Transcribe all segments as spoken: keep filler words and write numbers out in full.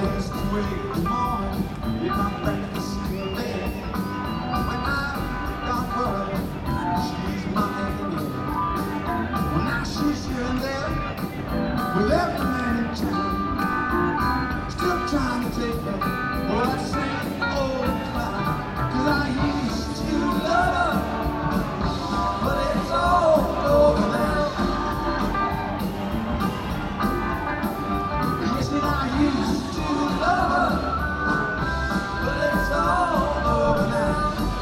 used to wake in the morning, you come breakfast in bed. When I got her, she's my enemy. Well, now she's here and there with every man in town, still trying to take her. Well, that same old clown, 'cause I used to love her, but it's all over now. Yes, and I used to love her, but it's all over now.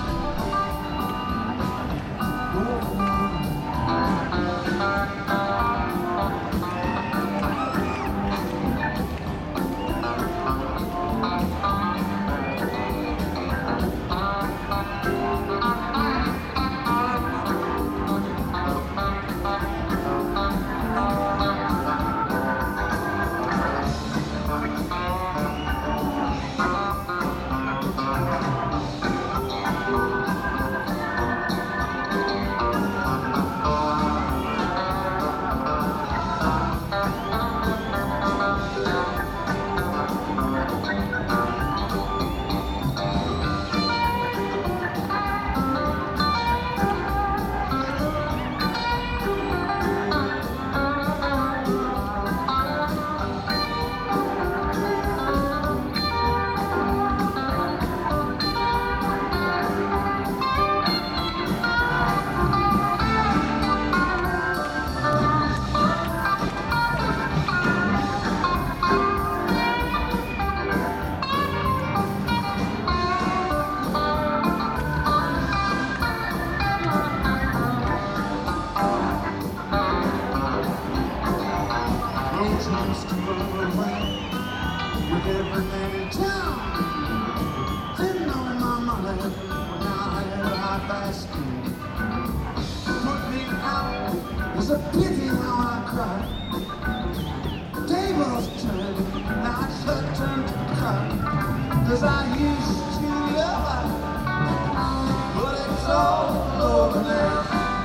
Used to run away with every man in town. Didn't know my money when I had a high fast school. Put me out, it's a pity how I cried. The tables turned, now it's her turn to cry. 'Cause I used to love her, but it's all over now.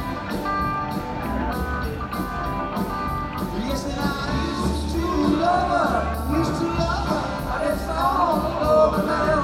Yes, and I used to love her, used to love her, but it's all over now.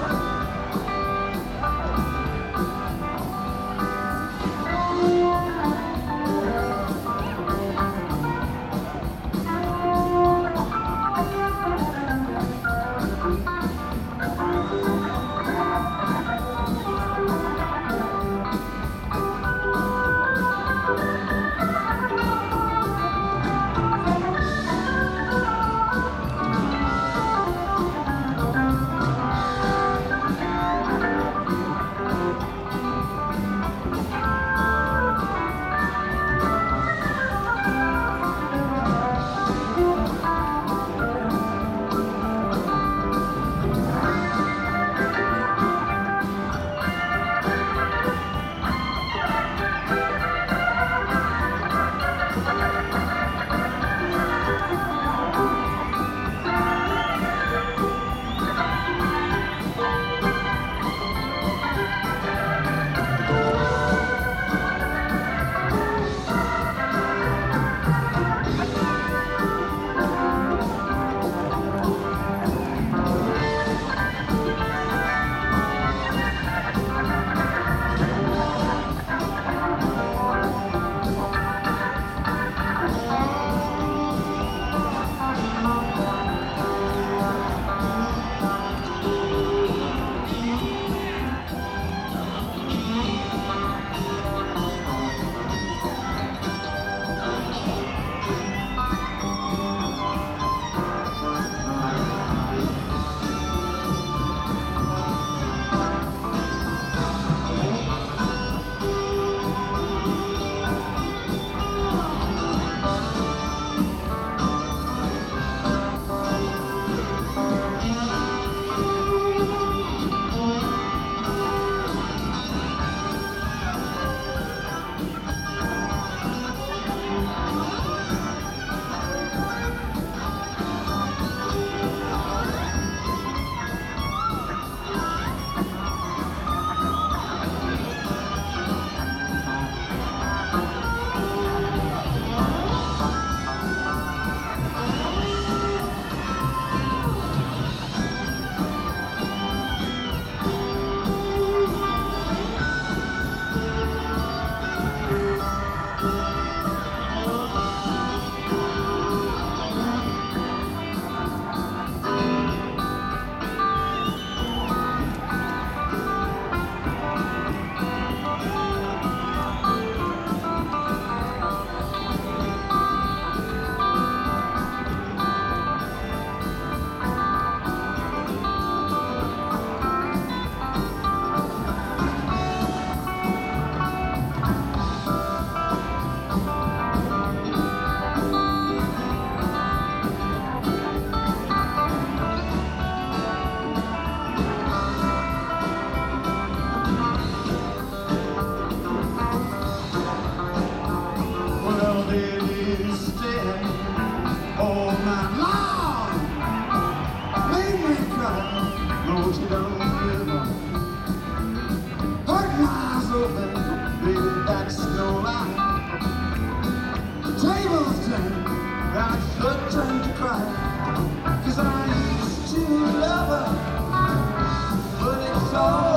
but you don't give up. Hurt miles open, baby, that's no lie. The tables turn, I should turn to cry. Cause I used to love her, but it's all